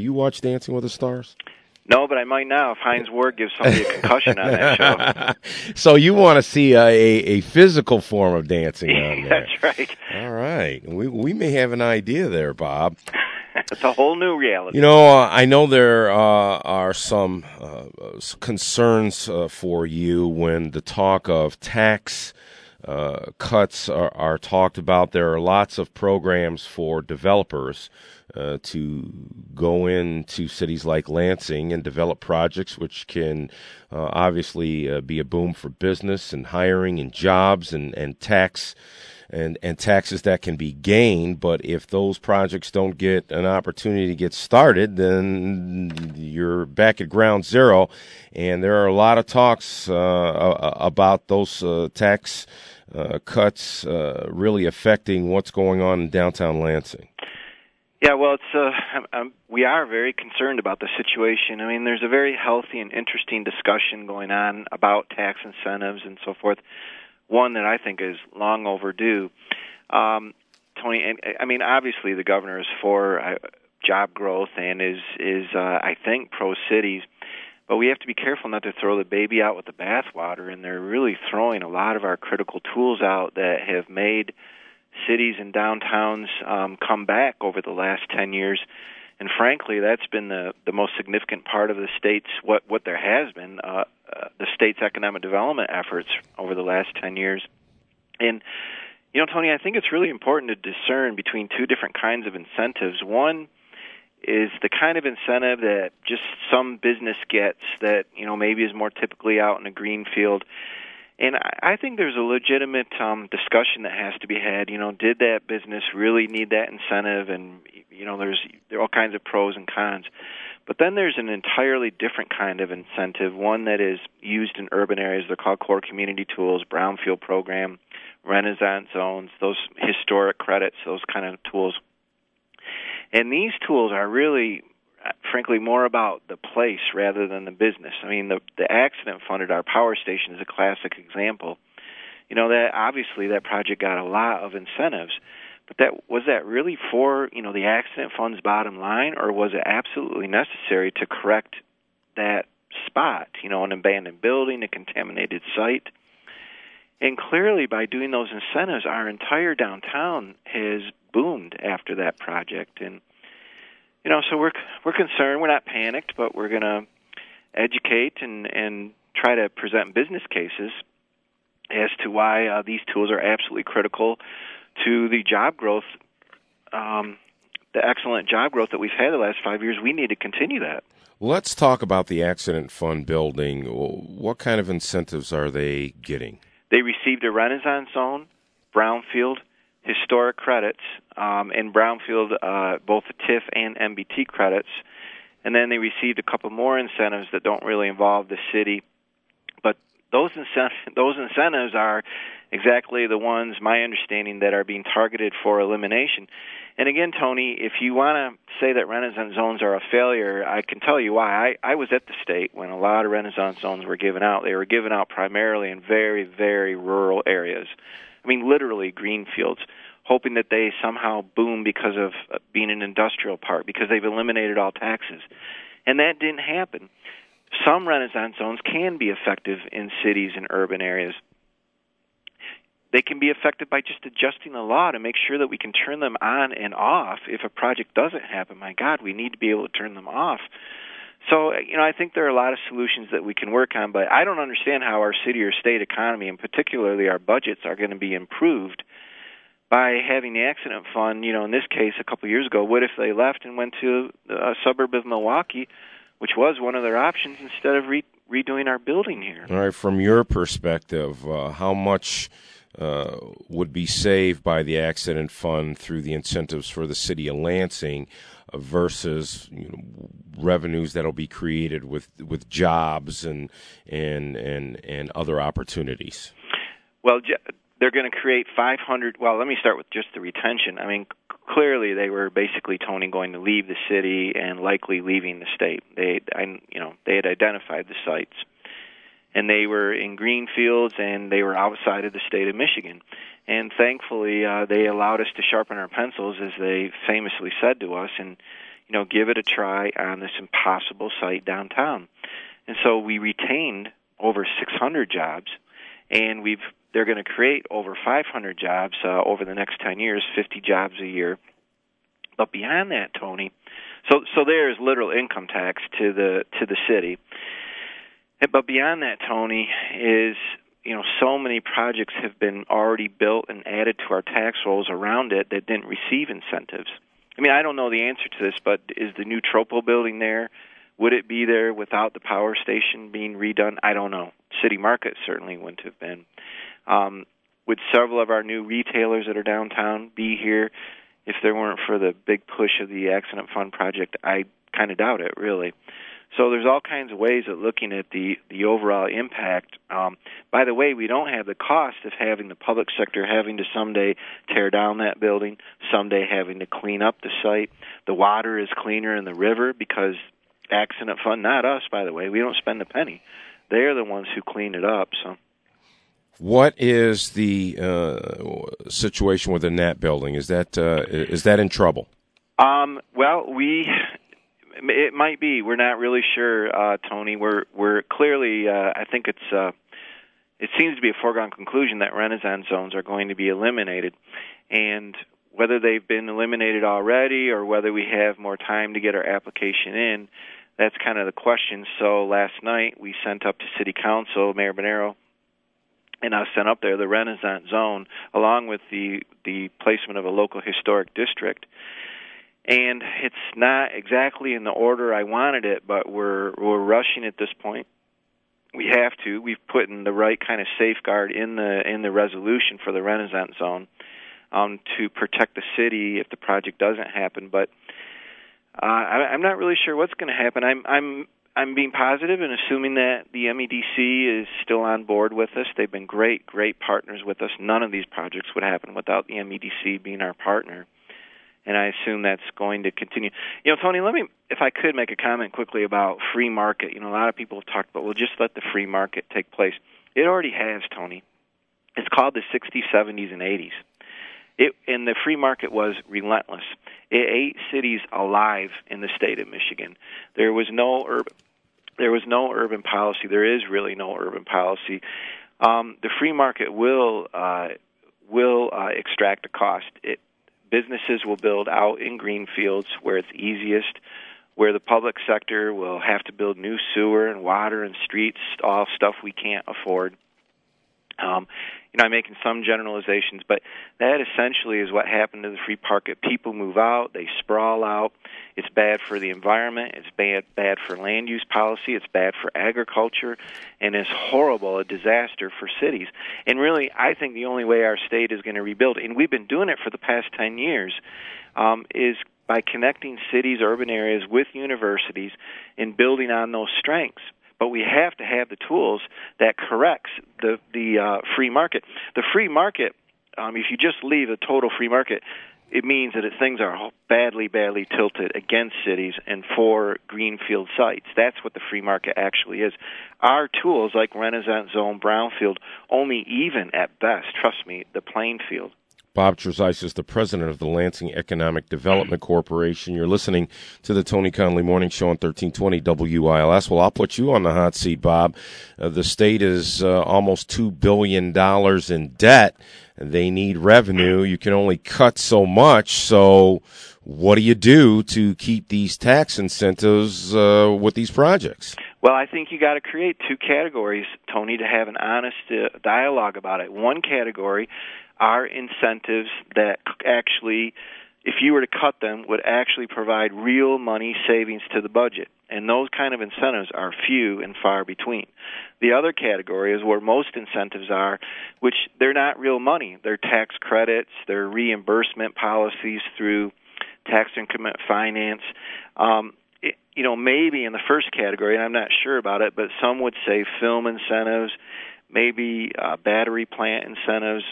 you watch Dancing with the Stars? No, but I might now if Heinz Ward gives somebody a concussion on that show. So you want to see a physical form of dancing on there. That's right. All right. We may have an idea there, Bob. It's a whole new reality. You know, I know there are some concerns for you when the talk of tax cuts are talked about. There are lots of programs for developers to go into cities like Lansing and develop projects which can obviously be a boom for business and hiring and jobs and tax and taxes that can be gained. But if those projects don't get an opportunity to get started, then you're back at ground zero. And there are a lot of talks about those tax cuts really affecting what's going on in downtown Lansing. Yeah, well, we are very concerned about the situation. I mean, there's a very healthy and interesting discussion going on about tax incentives and so forth, one that I think is long overdue. Tony, and I mean, obviously the governor is for job growth and is I think, pro-cities, but we have to be careful not to throw the baby out with the bathwater, and they're really throwing a lot of our critical tools out that have made cities and downtowns come back over the last 10 years. And frankly, that's been the most significant part of the state's, what there has been, the state's economic development efforts over the last 10 years. And, you know, Tony, I think it's really important to discern between two different kinds of incentives. One is the kind of incentive that just some business gets that, you know, maybe is more typically out in a green field. And I think there's a legitimate discussion that has to be had. You know, did that business really need that incentive? And, you know, there are all kinds of pros and cons. But then there's an entirely different kind of incentive, one that is used in urban areas. They're called core community tools, brownfield program, Renaissance zones, those historic credits, those kind of tools. And these tools are really, frankly, more about the place rather than the business. I mean, the accident fund at our power station is a classic example. You know, that obviously that project got a lot of incentives, but was that really for, you know, the accident fund's bottom line, or was it absolutely necessary to correct that spot, you know, an abandoned building, a contaminated site? And clearly, by doing those incentives, our entire downtown has boomed after that project. And you know, so we're concerned. We're not panicked, but we're going to educate and try to present business cases as to why these tools are absolutely critical to the job growth, the excellent job growth that we've had the last 5 years. We need to continue that. Let's talk about the accident fund building. What kind of incentives are they getting? They received a Renaissance zone, brownfield, historic credits, and brownfield, both TIF and MBT credits. And then they received a couple more incentives that don't really involve the city. But those incentives are exactly the ones, my understanding, that are being targeted for elimination. And again, Tony, if you want to say that Renaissance zones are a failure, I can tell you why. I was at the state when a lot of Renaissance zones were given out. They were given out primarily in very, very rural areas. I mean, literally green fields, hoping that they somehow boom because of being an industrial park, because they've eliminated all taxes. And that didn't happen. Some Renaissance zones can be effective in cities and urban areas. They can be affected by just adjusting the law to make sure that we can turn them on and off. If a project doesn't happen, my God, we need to be able to turn them off. So, you know, I think there are a lot of solutions that we can work on, but I don't understand how our city or state economy, and particularly our budgets, are going to be improved by having the accident fund, you know, in this case a couple of years ago. What if they left and went to a suburb of Milwaukee, which was one of their options, instead of redoing our building here? All right, from your perspective, how much would be saved by the accident fund through the incentives for the city of Lansing versus, you know, revenues that'll be created with jobs and other opportunities? Well, they're going to create 500. Well, let me start with just the retention. I mean, clearly they were basically, Tony, going to leave the city and likely leaving the state. They had identified the sites, and they were in green fields, and they were outside of the state of Michigan. And thankfully, they allowed us to sharpen our pencils, as they famously said to us. And, give it a try on this impossible site downtown. And so we retained over 600 jobs, and they're going to create over 500 jobs over the next 10 years, 50 jobs a year. But beyond that, Tony, so there's literal income tax to the city. But beyond that, Tony, is so many projects have been already built and added to our tax rolls around it that didn't receive incentives. I mean, I don't know the answer to this, but is the new Tropo building there? Would it be there without the power station being redone? I don't know. City Market certainly wouldn't have been. Would several of our new retailers that are downtown be here if there weren't for the big push of the Accident Fund project? I kind of doubt it, really. So there's all kinds of ways of looking at the overall impact. By the way, we don't have the cost of having the public sector having to someday tear down that building, someday having to clean up the site. The water is cleaner in the river because Accident Fund, not us, by the way, we don't spend a penny. They're the ones who clean it up. So, what is the situation with the Nat building? Is that in trouble? Well, it might be. We're not really sure, Tony. We're clearly. I think it seems to be a foregone conclusion that Renaissance zones are going to be eliminated, and whether they've been eliminated already or whether we have more time to get our application in, that's kind of the question. So last night we sent up to City Council, Mayor Bonero, and I sent up there the Renaissance zone along with the placement of a local historic district. And it's not exactly in the order I wanted it, but we're rushing at this point. We have to. We've put in the right kind of safeguard in the resolution for the Renaissance zone to protect the city if the project doesn't happen. But I'm not really sure what's going to happen. I'm being positive and assuming that the MEDC is still on board with us. They've been great partners with us. None of these projects would happen without the MEDC being our partner. And I assume that's going to continue. Tony, let me, if I could, make a comment quickly about free market. A lot of people have talked about, well, just let the free market take place. It already has, Tony. It's called the 60s, 70s, and 80s. And the free market was relentless. It ate cities alive in the state of Michigan. There was no urban policy. There is really no urban policy. The free market will extract a cost. Businesses will build out in green fields where it's easiest, where the public sector will have to build new sewer and water and streets, all stuff we can't afford. I'm making some generalizations, but that essentially is what happened to the free market. People move out, they sprawl out. It's bad for the environment. It's bad for land use policy. It's bad for agriculture, and it's horrible, a disaster for cities. And really, I think the only way our state is going to rebuild, and we've been doing it for the past 10 years, is by connecting cities, urban areas with universities and building on those strengths. But we have to have the tools that corrects the free market. The free market, if you just leave a total free market, it means that things are badly tilted against cities and for greenfield sites. That's what the free market actually is. Our tools, like Renaissance Zone, Brownfield, only even at best, trust me, the playing field. Bob Trezise is the president of the Lansing Economic Development Corporation. You're listening to the Tony Conley Morning Show on 1320 WILS. Well, I'll put you on the hot seat, Bob. The state is almost $2 billion in debt. They need revenue. You can only cut so much. So what do you do to keep these tax incentives with these projects? Well, I think you got to create two categories, Tony, to have an honest dialogue about it. One category are incentives that actually, if you were to cut them, would actually provide real money savings to the budget. And those kind of incentives are few and far between. The other category is where most incentives are, which they're not real money. They're tax credits, they're reimbursement policies through tax increment finance. Maybe in the first category, and I'm not sure about it, but some would say film incentives, maybe battery plant incentives,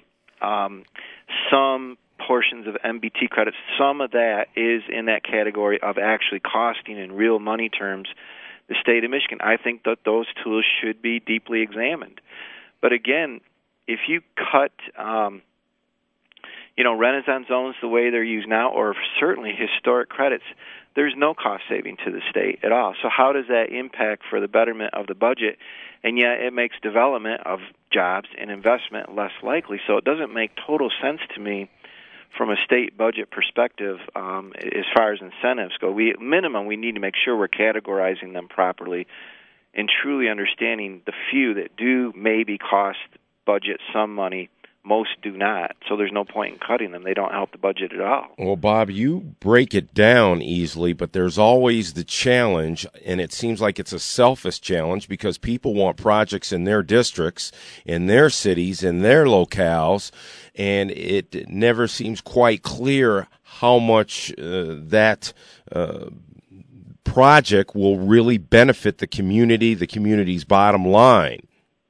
some portions of MBT credits. Some of that is in that category of actually costing in real money terms the state of Michigan. I think that those tools should be deeply examined. But again, if you cut Renaissance zones the way they're used now, or certainly historic credits, there's no cost saving to the state at all. So how does that impact for the betterment of the budget? And yet it makes development of jobs and investment less likely. So it doesn't make total sense to me from a state budget perspective as far as incentives go. At minimum, we need to make sure we're categorizing them properly and truly understanding the few that do maybe cost budget some money. Most do not, so there's no point in cutting them. They don't help the budget at all. Well, Bob, you break it down easily, but there's always the challenge, and it seems like it's a selfish challenge because people want projects in their districts, in their cities, in their locales, and it never seems quite clear how much that project will really benefit the community's bottom line.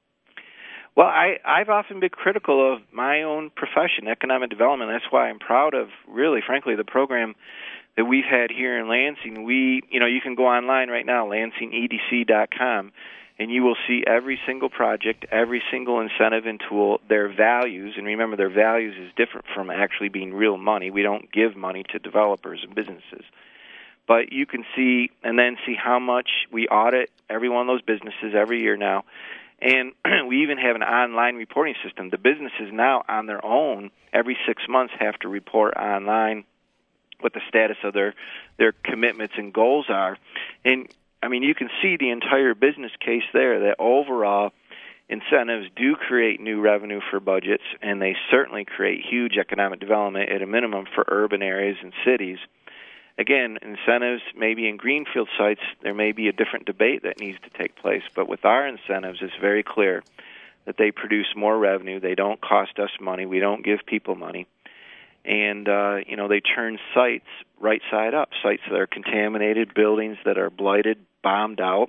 Well, I've often been critical of my own profession, economic development. That's why I'm proud of, really, frankly, the program that we've had here in Lansing. You can go online right now, lansingedc.com, and you will see every single project, every single incentive and tool, their values. And remember, their values is different from actually being real money. We don't give money to developers and businesses. But you can see, and then see how much we audit every one of those businesses every year now. And we even have an online reporting system. The businesses now, on their own, every 6 months have to report online what the status of their commitments and goals are. And, you can see the entire business case there, that overall incentives do create new revenue for budgets, and they certainly create huge economic development at a minimum for urban areas and cities. Again, incentives, maybe in greenfield sites, there may be a different debate that needs to take place. But with our incentives, it's very clear that they produce more revenue. They don't cost us money. We don't give people money. And, they turn sites right side up, sites that are contaminated, buildings that are blighted, bombed out.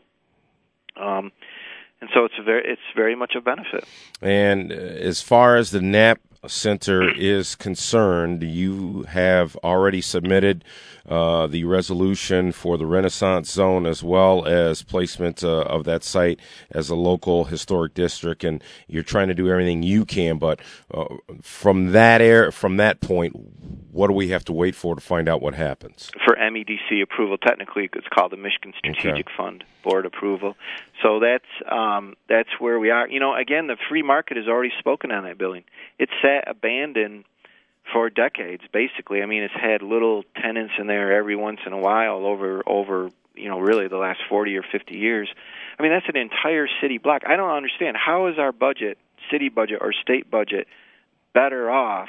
And so it's very much a benefit. And as far as the Knapp Center is concerned, you have already submitted the resolution for the Renaissance Zone as well as placement of that site as a local historic district, and you're trying to do everything you can. But from that point, what do we have to wait for to find out what happens? For MEDC approval, technically it's called the Michigan Strategic Fund Board approval. So that's where we are. Again, the free market has already spoken on that building. It's sat abandoned for decades, basically. It's had little tenants in there every once in a while over really the last 40 or 50 years. That's an entire city block. I don't understand. How is our budget, city budget or state budget, better off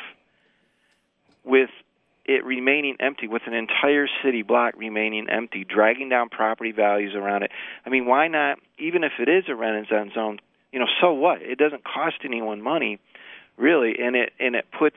with it remaining empty, with an entire city block remaining empty, dragging down property values around it? Why not, even if it is a Renaissance zone, so what? It doesn't cost anyone money, really, and it puts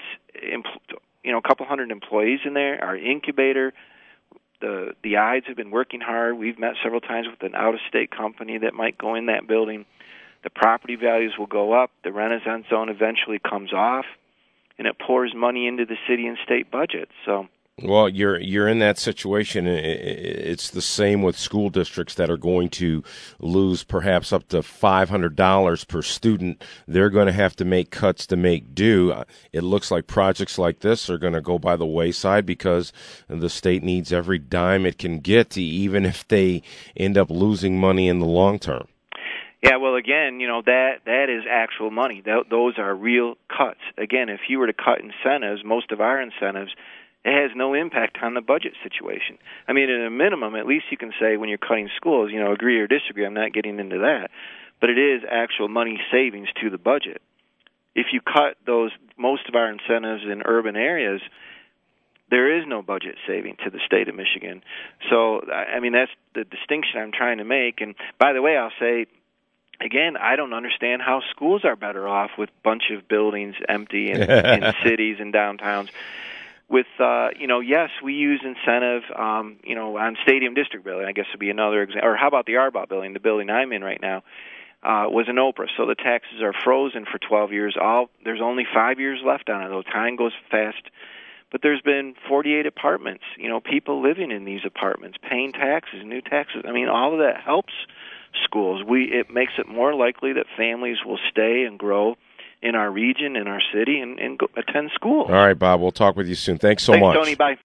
a couple hundred employees in there. Our incubator, the Ides have been working hard. We've met several times with an out-of-state company that might go in that building. The property values will go up. The Renaissance zone eventually comes off, and it pours money into the city and state budgets. So, well, you're in that situation. It's the same with school districts that are going to lose perhaps up to $500 per student. They're going to have to make cuts to make do. It looks like projects like this are going to go by the wayside because the state needs every dime it can get, even if they end up losing money in the long term. Yeah, well, again, that is actual money. Those are real cuts. Again, if you were to cut incentives, most of our incentives, it has no impact on the budget situation. At a minimum, at least you can say when you're cutting schools, agree or disagree. I'm not getting into that. But it is actual money savings to the budget. If you cut most of our incentives in urban areas, there is no budget saving to the state of Michigan. So, that's the distinction I'm trying to make. And by the way, I'll say, again, I don't understand how schools are better off with a bunch of buildings empty in cities and downtowns. With, yes, we use incentive, on Stadium District building, I guess would be another example. Or how about the Arbot building, the building I'm in right now, was an Oprah. So the taxes are frozen for 12 years. There's only 5 years left on it, though. Time goes fast. But there's been 48 apartments, people living in these apartments, paying taxes, new taxes. All of that helps schools. It makes it more likely that families will stay and grow in our region, in our city, and go attend school. All right, Bob. We'll talk with you soon. Thanks so much. Thanks, Tony. Bye.